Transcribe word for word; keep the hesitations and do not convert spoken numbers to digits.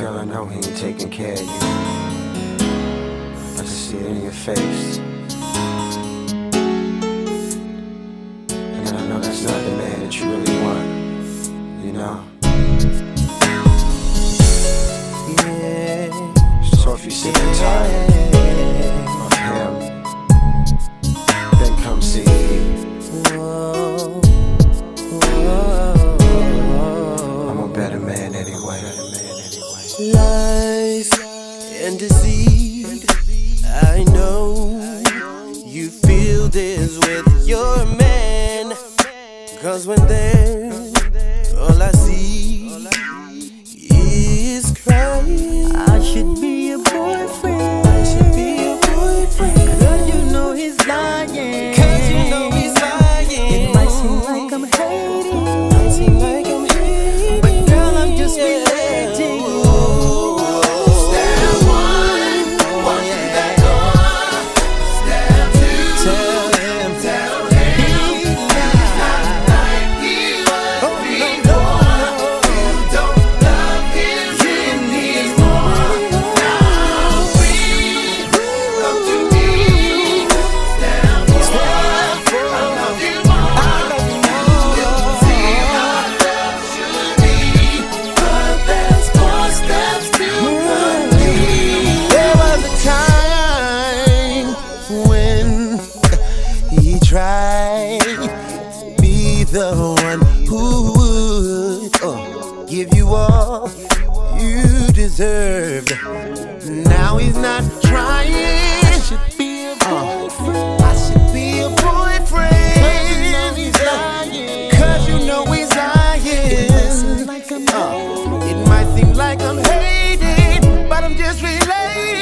Girl, I know he ain't taking care of you. I can see it in your face. And I know that's not the man that you really want, you know? Yeah. So if you're sick and tired of him, then come see me. Whoa, whoa. I'm a better man anyway. Lies and deceit, I know you feel this with your man. Cause when there's all I see is crying. I should be a boyfriend. I should be a boyfriend. Cause you know he's lying. Cause you know he's lying. It might seem like I'm hating. It might seem like I'm hating. But girl, I'm just relating. Step one, walk through that door. Step two, tell him, tell him he's not like he was before. You don't love him anymore. Now please come to me. Step four, I love you more. You'll see how love should be. But there's four steps to complete. There was a time when he tried to be the one who would uh, give you all you deserved. Now he's not trying. I should be a boyfriend. I should be a boyfriend. Cause you know he's lying. Uh, it might seem like I'm hating, but I'm just relating.